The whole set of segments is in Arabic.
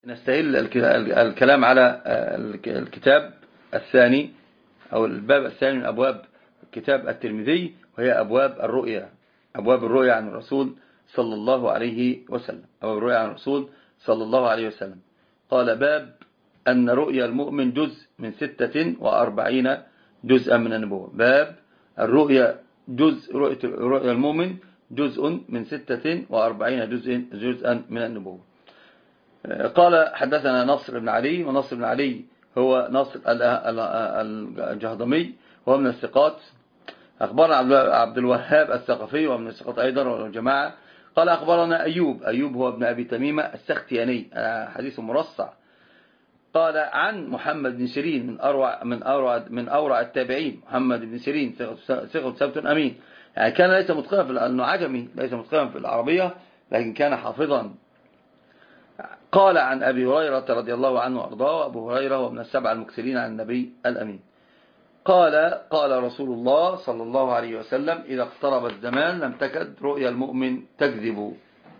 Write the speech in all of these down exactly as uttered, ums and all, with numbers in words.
نستهل الكلام على الكتاب الثاني أو الباب الثاني من أبواب كتاب الترمذي، وهي أبواب الرؤيا. أبواب الرؤيا عن الرسول صلى الله عليه وسلم. أبواب الرؤيا عن الرسول صلى الله عليه وسلم. قال: باب أن رؤيا المؤمن جزء من ستة وأربعين جزءا من النبوة. باب الرؤيا جزء رؤيا المؤمن جزء من ستة وأربعين جزء جزءا من النبوة. قال: حدثنا نصر بن علي، ونصر بن علي هو نصر الجهضمي وهو من الثقات. أخبرنا عبد الوهاب الثقفي ومن الثقات أيضا والجماعة. قال: أخبرنا أيوب أيوب هو ابن أبي تميمة السختياني، حديث مرصع. قال: عن محمد بن سيرين من أروع من أروع من أورع التابعين. محمد بن سيرين ثقة ثبت أمين، يعني كان ليس متقنا في لأنه عجمي، ليس متقنا في العربية، لكن كان حافظا. قال: عن أبي هريرة رضي الله عنه وأرضاه. أبو هريرة هو من السبع المكثرين عن النبي الأمين. قال: قال رسول الله صلى الله عليه وسلم: إذا اقترب الزمان لم تكد رؤيا المؤمن تكذب.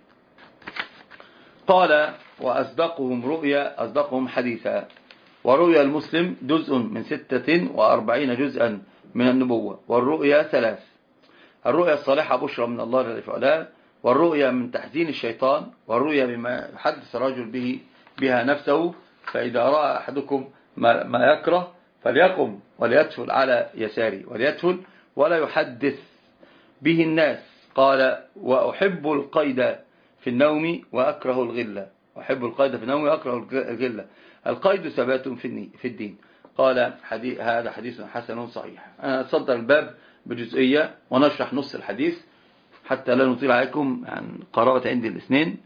قال: وأصدقهم رؤيا أصدقهم حديثا. ورؤيا المسلم جزء من ستة وأربعين جزءا من النبوة. والرؤيا ثلاث: الرؤيا الصالحة بشرى من الله جل وعلا، والرؤيا من تحزين الشيطان، والرؤيا بما يحدث الرجل به بها نفسه، فإذا رأى أحدكم ما يكره فليقم وليدفل على يساره وليدفل ولا يحدث به الناس. قال: وأحب القيد في النوم وأكره الغلة. أحب القيد في النوم وأكره الغلة. القيد ثبات في الدين. قال: حديث هذا حديث حسن صحيح. أنا أتصدر الباب بجزئية ونشرح نص الحديث حتى لا نطيل عليكم عن قرابة عندي الاثنين،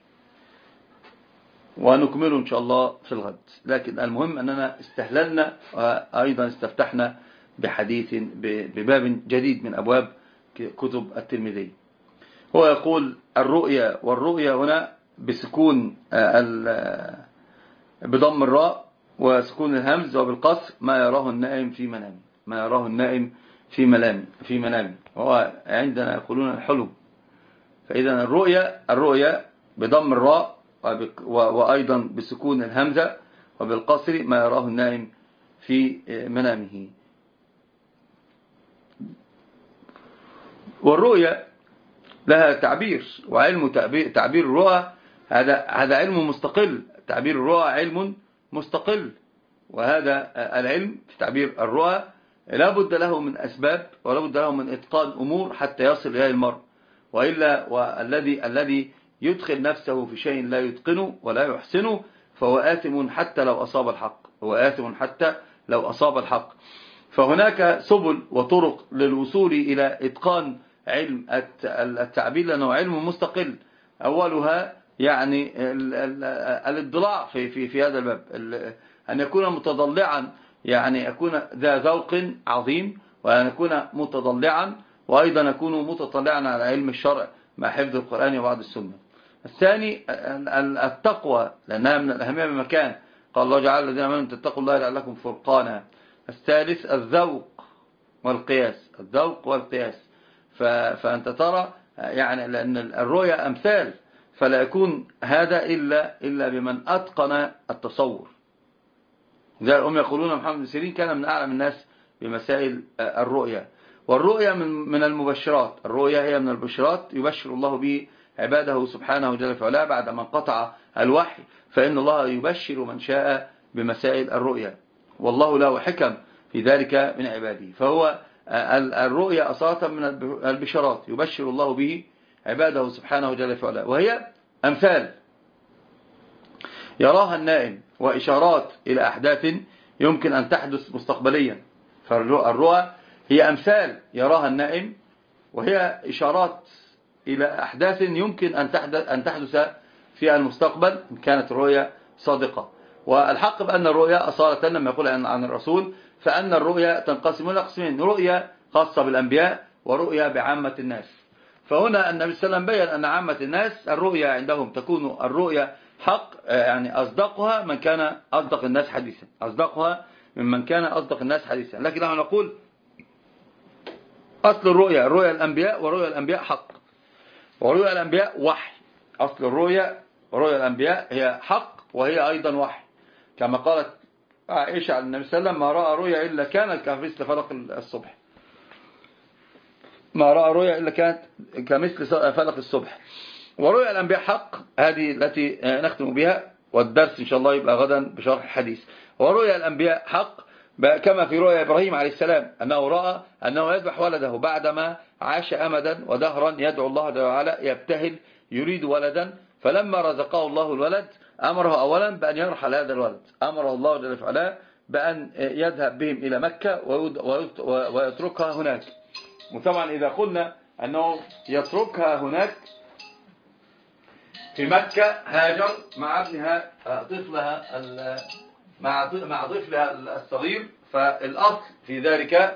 ونكمله إن شاء الله في الغد. لكن المهم أننا استهللنا وأيضا استفتحنا بحديث بباب جديد من أبواب كتب الترمذي. هو يقول: الرؤيا، والرؤيا هنا بسكون بضم الراء وسكون الهمز وبالقصر، ما يراه النائم في منامه. ما يراه النائم في منامه في منامه وهو عندنا يقولون الحلم. فإذا الرؤيا الرؤيا بضم الراء وأيضا بسكون الهمزة وبالقصر، ما يراه النائم في منامه. والرؤيا لها تعبير، وعلم تعبير, تعبير الرؤى هذا هذا علم مستقل. تعبير الرؤى علم مستقل، وهذا العلم في تعبير الرؤى لا بد له من أسباب ولا بد له من إتقان أمور حتى يصل إليه المرء، وإلا والذي الذي يدخل نفسه في شيء لا يتقنه ولا يحسنه فهو آثم حتى لو أصاب الحق. هو آثم حتى لو أصاب الحق. فهناك سبل وطرق للوصول إلى إتقان علم التعبير، لأنه علم مستقل. أولها يعني الاضلاع في في في هذا الباب، أن يكون متضلعا، يعني يكون ذا ذوق عظيم، وأن يكون متضلعا، وأيضا يكون متطلعا على علم الشرع مع حفظ القرآن وبعض السنة. الثاني التقوى، لأنها من الأهمية بمكان. قال الله جعل الذين آمنوا تتقوا الله لعلكم فرقانا. الثالث الذوق والقياس. الذوق والقياس. فأنت ترى يعني لأن الرؤيا أمثال، فلا يكون هذا إلا إلا بمن أتقن التصور. زي هم يقولون محمد بن سيرين كان من أعلم الناس بمسائل الرؤيا. والرؤيا من من المبشرات. الرؤيا هي من البشرات يبشر الله به عباده سبحانه وجل وعلا بعد ما انقطع الوحي، فإن الله يبشر من شاء بمسائل الرؤيا، والله له حكم في ذلك من عباده. فهو الرؤيا أصالة من البشرات يبشر الله به عباده سبحانه وجل وعلا، وهي أمثال يراها النائم وإشارات إلى أحداث يمكن أن تحدث مستقبليا. فالرؤى هي أمثال يراها النائم، وهي إشارات إلى أحداث يمكن أن تحدث أن تحدث في المستقبل إن كانت الرؤيا صادقة. والحق بأن الرؤيا أصالة لما يقول عن الرسول فأن الرؤيا تنقسم إلى قسمين: رؤيا خاصة بالأنبياء ورؤيا بعامة الناس. فهنا النبي صلى الله عليه وسلم بيّن أن عامة الناس الرؤيا عندهم تكون الرؤيا حق، يعني أصدقها من كان أصدق الناس حديثا، أصدقها ممن كان أصدق الناس حديثا. لكن نحن نقول أصل الرؤيا رؤيا الأنبياء، ورؤيا الأنبياء حق، ورؤيا الأنبياء وحي. أصل الرؤيا ورؤيا الأنبياء هي حق، وهي أيضا وحي، كما قالت عائشة عن النبي صلى الله عليه وسلم: ما رأى رؤيا إلا كانت كمثل فلق الصبح. ما رأى رؤيا إلا كانت كمثل فلق الصبح. ورؤيا الأنبياء حق، هذه التي نختم بها، والدرس إن شاء الله يبقى غدا بشرح الحديث. ورؤيا الأنبياء حق كما في رؤيا إبراهيم عليه السلام أنه رأى أنه يذبح ولده بعدما عاش أمدا ودهرا يدعو الله جل وعلا يبتهل يريد ولدا، فلما رزقه الله الولد أمره أولا بأن يرحل هذا الولد، أمره الله جل وعلا بأن يذهب بهم إلى مكة ويتركها هناك. وطبعا إذا قلنا أنه يتركها هناك في مكة، هاجر مع ابنها طفلها مع مع طفلها الصغير، فالأصل في ذلك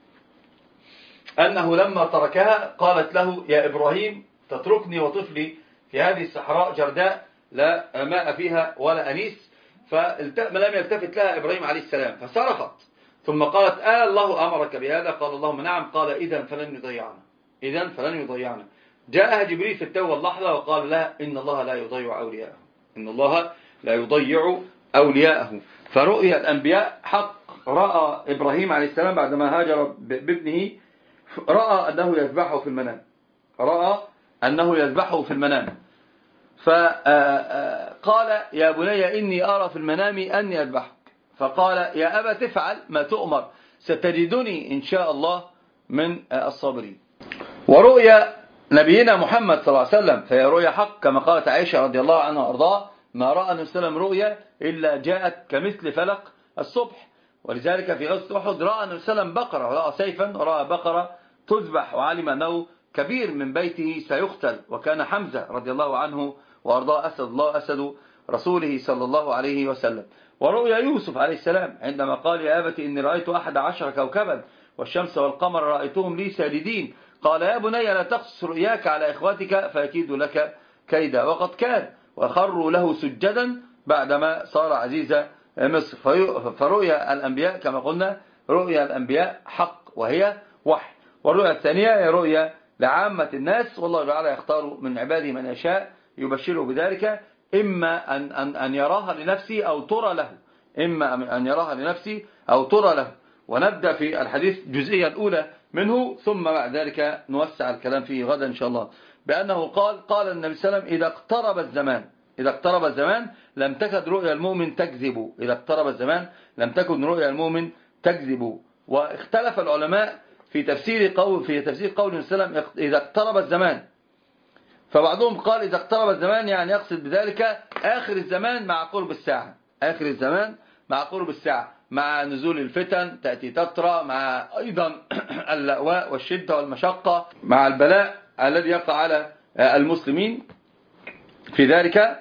أنه لما تركها قالت له: يا إبراهيم تتركني وطفلي في هذه الصحراء جرداء لا ماء فيها ولا أنيس، فلم يلتفت لها إبراهيم عليه السلام فصرخت، ثم قالت: آه الله أمرك بهذا؟ قال: اللهم نعم. قال: إذن فلن يضيعنا، إذن فلن يضيعنا. جاءها جبريل في التو اللحظة وقال لها: إن الله لا يضيع أولياءه، إن الله لا يضيع أولياءه. فرؤيا الأنبياء حق. رأى إبراهيم عليه السلام بعدما هاجر بابنه، رأى أنه يذبحه في المنام، رأى أنه يذبحه في المنام، فقال: يا بني إني أرى في المنام أني أذبحك. فقال: يا أبا تفعل ما تؤمر، ستجدني إن شاء الله من الصابرين. ورؤيا نبينا محمد صلى الله عليه وسلم فهي رؤيا حق، كما قالت عائشة رضي الله عنها وأرضاها: ما رأى النبي صلى الله عليه وسلم رؤيا إلا جاءت كمثل فلق الصبح. ولذلك في غزوة أحد رأى النبي صلى الله عليه وسلم بقرة، رأى سيفا ورأى بقرة تذبح، وعلم أنه كبير من بيته سيقتل، وكان حمزة رضي الله عنه وأرضاه أسد الله أسد رسوله صلى الله عليه وسلم. ورؤيا يوسف عليه السلام عندما قال: يا أبت إني رأيت أحد عشر كوكبا والشمس والقمر رأيتهم لي ساجدين. قال: يا بني لا تقصص رؤياك على إخوتك فيكيد لك كيدا. وقد كان وخروا له سجدا بعدما صار عزيز مصر. فرؤيا الأنبياء كما قلنا رؤيا الأنبياء حق وهي وحي. والرؤيا الثانية هي رؤيا لعامة الناس، والله تعالى يختار من عباده من يشاء يبشره بذلك، إما أن, أن, أن يراها لنفسه أو ترى له، إما أن يراها لنفسه أو ترى له. ونبدأ في الحديث الجزئية الأولى منه، ثم بعد ذلك نوسع الكلام فيه غدا إن شاء الله. بأنه قال قال النبي صلى الله عليه وسلم: إذا اقترب الزمان إذا اقترب الزمان لم تكد رؤيا المؤمن تكذب. إذا اقترب الزمان لم تكن رؤيا المؤمن تكذب. واختلف العلماء في تفسير قول في تفسير قول النبي صلى الله عليه وسلم: إذا اقترب الزمان. فبعضهم قال: إذا اقترب الزمان يعني يقصد بذلك آخر الزمان مع قرب الساعة، آخر الزمان مع قرب الساعة، مع نزول الفتن تأتي تترى، مع أيضا اللأواء والشدة والمشقة، مع البلاء الذي يقع على المسلمين في ذلك،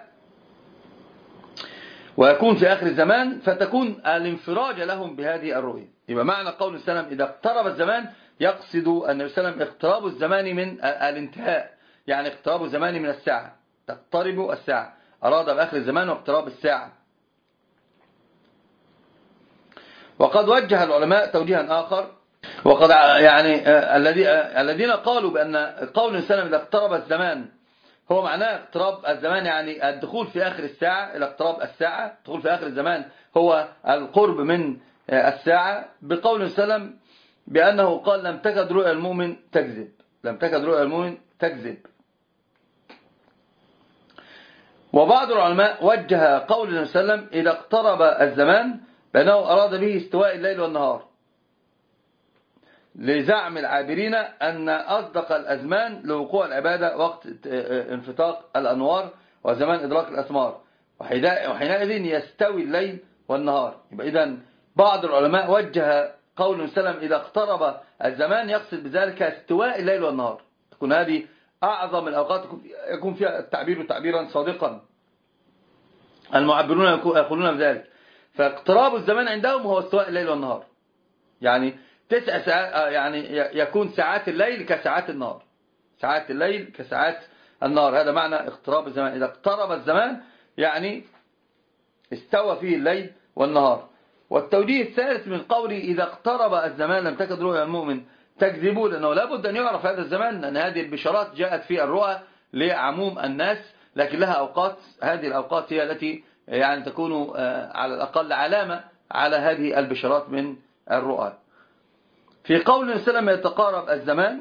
ويكون في آخر الزمان، فتكون الانفراج لهم بهذه الرؤية. يبقى معنى قول السلام إذا اقترب الزمان يقصد النبي صلى الله عليه وسلم اقتراب الزمان من الانتهاء، يعني اقتراب الزمان من الساعة، تقترب الساعة، أراد بآخر الزمان واقتراب الساعة. وقد وجه العلماء توجيها آخر، وقد يعني الذين قالوا بأن قول السلام إذا اقترب الزمان هو معناه اقتراب الزمان يعني الدخول في آخر الساعة، إلى اقتراب الساعة، الدخول في آخر الزمان هو القرب من الساعة. بقول السلام بأنه قال: لم تكد رؤيا المؤمن تكذب، لم تكد رؤيا المؤمن تكذب. وبعض العلماء وجه قول النبي صلى الله عليه وسلم إذا اقترب الزمان بأنه أراد به استواء الليل والنهار، لزعم العابرين أن أصدق الأزمان لوقوع العبادة وقت انفتاق الأنوار وزمان إدراك الأثمار، وحينئذ يستوي الليل والنهار. يبقى إذن بعض العلماء وجه قول النبي صلى الله عليه وسلم إذا اقترب الزمان يقصد بذلك استواء الليل والنهار، تكون هذه أعظم الأوقات يكون فيها التعبير تعبيرا صادقا، المعبرون يقولون بذلك. فاقتراب الزمان عندهم هو استواء الليل والنهار، يعني تسع ساعات، يعني يكون ساعات الليل كساعات النهار، ساعات الليل كساعات النهار، هذا معنى اقتراب الزمان. إذا اقترب الزمان يعني استوى فيه الليل والنهار. والتوجيه الثالث من قولي إذا اقترب الزمان لم تكد رؤيا المؤمن تكذبوا، لأنه لابد أن يعرف هذا الزمان أن هذه البشارات جاءت في الرؤى لعموم الناس، لكن لها أوقات، هذه الأوقات هي التي يعني تكون على الأقل علامة على هذه البشارات من الرؤى. في قول النبي صلى الله عليه وسلم يتقارب الزمان،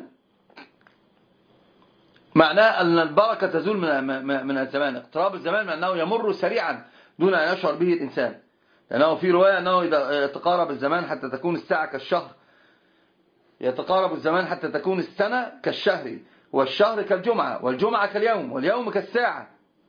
معناه أن البركة تزول من من الزمان. اقتراب الزمان معناه يمر سريعا دون أن يشعر به الإنسان، لأنه في رواية أنه إذا يتقارب الزمان حتى تكون الساعة كالشهر، يتقارب الزمان حتى تكون السنة كالشهر، والشهر كالجمعة، والجمعة كاليوم، واليوم كالساعة.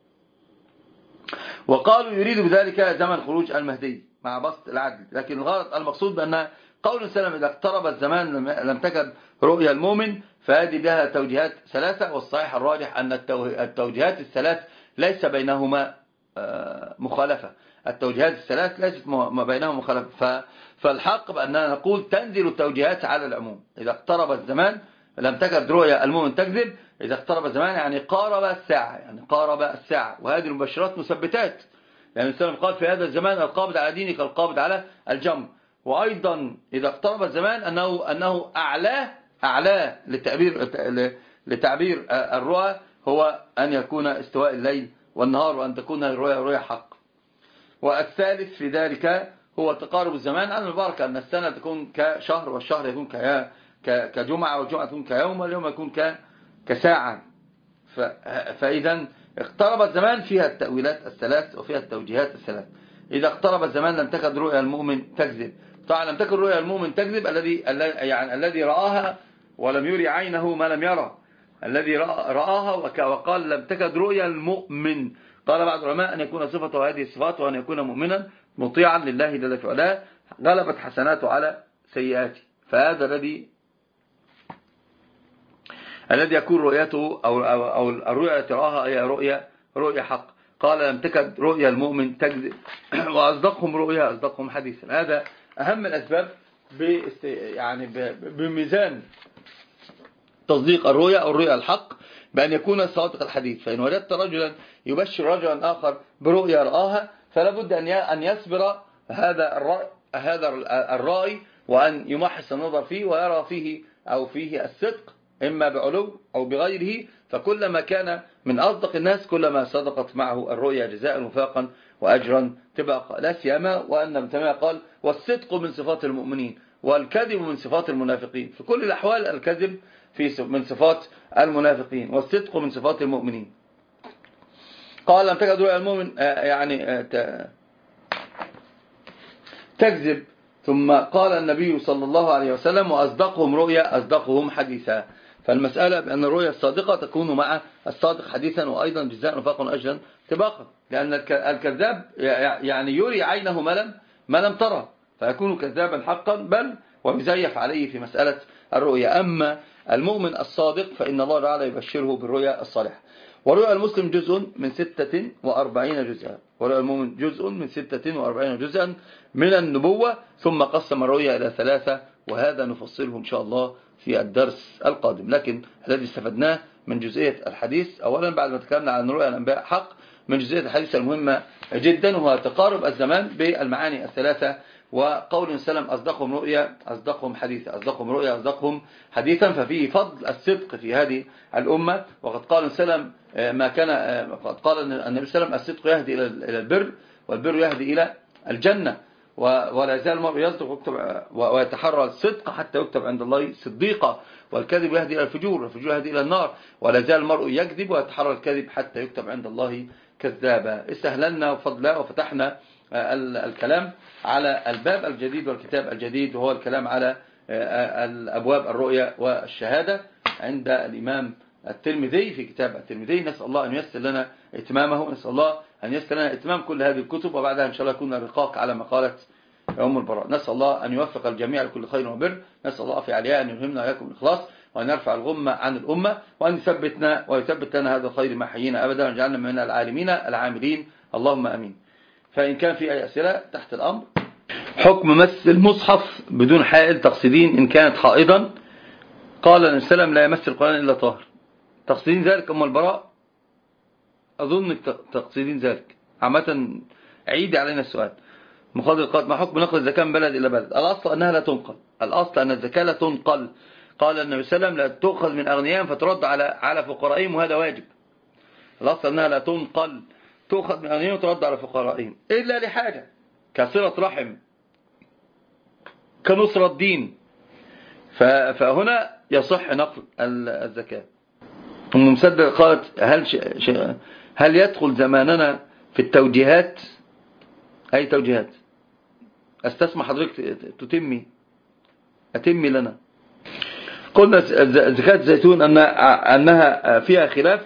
وقالوا يريد بذلك زمن خروج المهدي مع بسط العدل. لكن الغرض المقصود بأن قول السلام إذا اقترب الزمان لم تكد رؤيا المؤمن، فهذه لها توجيهات ثلاثة، والصحيح الراجح أن التوجيهات الثلاث ليس بينهما مخالفة. التوجيهات الثلاث ليست ما بينهما مخالفة، فالحق بأننا نقول تنزل التوجيهات على العموم. إذا اقترب الزمان لم تكد رؤيا المؤمن تكذب، إذا اقترب الزمان يعني قارب الساعة، يعني قارب الساعة. وهذه المبشرات مثبتات، يعني السلام قال في هذا الزمان القابض على دينك القابض على الجمر. وأيضا إذا اقترب الزمان أنه, أنه أعلاه أعلاه للتعبير, لتعبير الرؤى هو أن يكون استواء الليل والنهار، وأن تكون الرؤيا رؤيا حق. والثالث في ذلك هو تقارب الزمان عن البركة، أن السنة تكون كشهر، والشهر يكون كجمعة، والجمعة تكون كيوم، واليوم يكون كساعة. فإذا اقترب الزمان فيها التأويلات الثلاث وفيها التوجيهات الثلاث. إذا اقترب الزمان لم تكن رؤيا المؤمن تكذب. طبعا لم تكن رؤيا المؤمن تكذب الذي يعني الذي رآها ولم يري عينه ما لم يرى، الذي رآها وقال لم تكن رؤيا المؤمن. قال بعض العلماء أن يكون صفته هذه الصفات، وأن يكون مؤمنا مطيعا لله جل وعلا غلبت حسناته على سيئاته، فهذا الذي الذي يكون رؤيته أو, أو, أو الرؤيا التي رآها هي رؤيا رؤيا حق. قال لم تكد رؤيا المؤمن تكذب وأصدقهم رؤيا أصدقهم حديثا. هذا أهم الأسباب يعني بميزان تصديق الرؤيا أو الرؤيا الحق، بأن يكون صادق الحديث. فإن وجدت رجلا يبشر رجلا آخر برؤيا رآها، فلا بد أن يصبر هذا الرأي هذا الرأي وأن يمحص النظر فيه ويرى فيه أو فيه الصدق إما بعلو أو بغيره. فكلما كان من أصدق الناس كلما صدقت معه الرؤيا جزاء وفاقا وأجرا تبقى. لا سيما وأن ابن تيمية قال والصدق من صفات المؤمنين والكذب من صفات المنافقين. في كل الأحوال الكذب في من صفات المنافقين والصدق من صفات المؤمنين. قال لم تكد رؤيا المؤمن يعني تكذب. ثم قال النبي صلى الله عليه وسلم وأصدقهم رؤيا أصدقهم حديثا. فالمسألة بأن الرؤيا الصادقة تكون مع الصادق حديثا وأيضا جزاء وفاقا وأجرا تباقا، لأن الكذاب يعني يري عينه ما لم ما لم ترى، فيكون كذابا حقا بل ويزيف عليه في مسألة الرؤيا. أما المؤمن الصادق فإن الله تعالى يبشره بالرؤيا الصالحة. ورؤيا المسلم جزء من ستة وأربعين جزءا، ورؤيا المؤمن جزء من ستة وأربعين جزءا من النبوة. ثم قسم الرؤيا إلى ثلاثة، وهذا نفصله إن شاء الله في الدرس القادم. لكن الذي استفدناه من جزئية الحديث أولا بعد ما تكلمنا عن رؤيا الأنباء حق، من جزئية الحديث المهمة جدا وهو تقارب الزمان بالمعاني الثلاثة. وقول سلم أصدقهم رؤيا أصدقهم حديثا، أصدقهم رؤيا أصدقهم حديثا. ففيه فضل الصدق في هذه الأمة. وقد قال سلم ما كان قد قال النبي صلى الله عليه وسلم الصدق يهدي إلى البر والبر يهدي إلى الجنة، ولا يزال المرء يصدق ويتحرى الصدق حتى يكتب عند الله صديقا، والكذب يهدي إلى الفجور والفجور يهدي إلى النار، ولا يزال المرء يكذب ويتحرى الكذب حتى يكتب عند الله كذابا. استهللنا وفضلا وفتحنا الكلام على الباب الجديد والكتاب الجديد، وهو الكلام على الأبواب الرؤيا والشهادة عند الإمام الترمذي في كتاب الترمذي. نسأل الله أن ييسر لنا إتمامه، نسأل الله أن ييسر لنا إتمام كل هذه الكتب، وبعدها إن شاء الله يكون الرقاق على مقالة أم البراء. نسأل الله أن يوفق الجميع لكل خير وبر. نسأل الله في علياء أن يلهمنا وإياكم الإخلاص، وأن يرفع الغمة عن الأمة، وأن يثبتنا ويثبت لنا هذا الخير ما حيينا أبدا، ويجعلنا من العالمين العاملين اللهم أمين. فإن كان في أي أسئلة تحت الأمر. حكم مس المصحف بدون حائل تقصدين إن كانت حائضا. قال النبي صلى الله عليه وسلم لا يمس القرآن إلا طاهر. تقصدين ذلك أم البراء؟ أظن تقصدين ذلك. عامة عيدي علينا السؤال. مخاضر القاتل ما حكم نقل الزكاة من بلد إلى بلد؟ الأصل أنها لا تنقل، الأصل أن الزكاة لا تنقل. قال النبي صلى الله عليه وسلم لا تؤخذ من أغنيائهم فترد على على فقرائهم، وهذا واجب. الأصل أنها لا تنقل، تؤخذ من أغنيائهم وترد على فقرائهم إلا لحاجة كصلة رحم كنصرة الدين، فهنا يصح نقل الزكاة. أم مسدد قالت هل, هل يدخل زماننا في التوجيهات؟ أي توجيهات؟ استسمح حضرتك تتمي أتمي لنا. قلنا زكاة الزيتون أنها فيها خلاف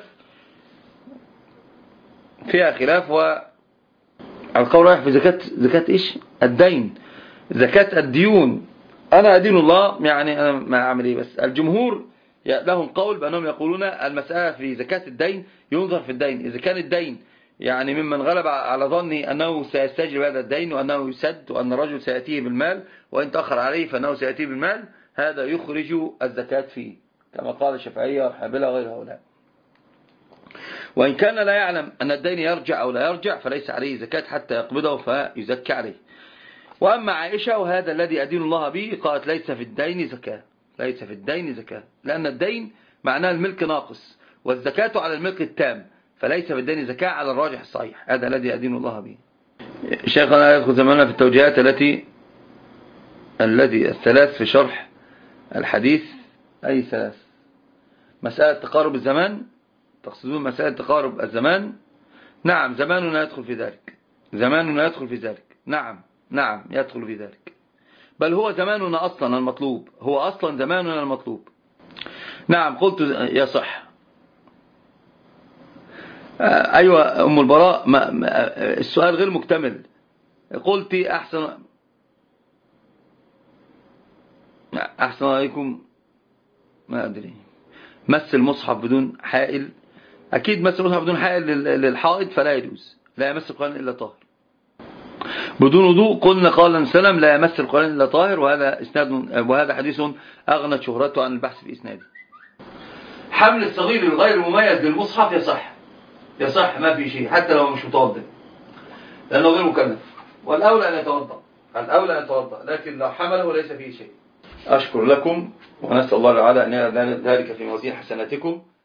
فيها خلاف والقول رايح في زكاة زكاة إيش؟ الدين، زكاة الديون. أنا أدين الله، يعني أنا ما أعمل إيه؟ بس الجمهور لهم قول بأنهم يقولون المسألة في زكاة الدين ينظر في الدين، إذا كان الدين يعني ممن غلب على ظني أنه سيستجلب هذا الدين وأنه يسد وأن الرجل سيأتيه بالمال وإن تأخر عليه فأنه سيأتيه بالمال، هذا يخرج الزكاة فيه كما قال الشافعية والحنابلة وغير هؤلاء. وإن كان لا يعلم أن الدين يرجع أو لا يرجع فليس عليه زكاة حتى يقبضه فيزكى عليه. وأما عائشة وهذا الذي أدين الله به قالت ليس في الدين زكاة، ليس في الدين زكاة، لأن الدين معناه الملك ناقص والزكاة على الملك التام، فليس في الدين زكاة على الراجح الصحيح، هذا الذي أدين الله به. شيخنا يدخل زماننا في التوجيهات التي الذي الثلاث في شرح الحديث. أي ثلاث؟ مسألة تقارب الزمان، تقصدون مسألة تقارب الزمان؟ نعم زماننا يدخل في ذلك، زماننا يدخل في ذلك، نعم نعم يدخل في ذلك، بل هو زماننا أصلا المطلوب، هو أصلا زماننا المطلوب. نعم قلت يصح. أيوة أم البراء، ما السؤال غير مكتمل. قلت أحسن أحسن عليكم، ما أدري، مس المصحف بدون حائل. أكيد مس المصحف بدون حائل للحائط فلا يجوز، لا يمس القرآن إلا طاهر. بدون وضوء قلنا قال النبي صلى الله عليه وسلم لا يمس القرآن إلا طاهر، وهذا إسناد وهذا حديث أغنت شهرته عن البحث في إسناده. حمل الصغير الغير مميز للمصحف يصح، يصح ما في شيء حتى لو مش متوضئ لأنه غير مكلف، والأولى أن يتوضأ، الأولى أن يتوضأ، لكن لو حمله ليس فيه شيء. أشكر لكم ونسأل الله تعالى أن يجعل ذلك في موازين حسناتكم.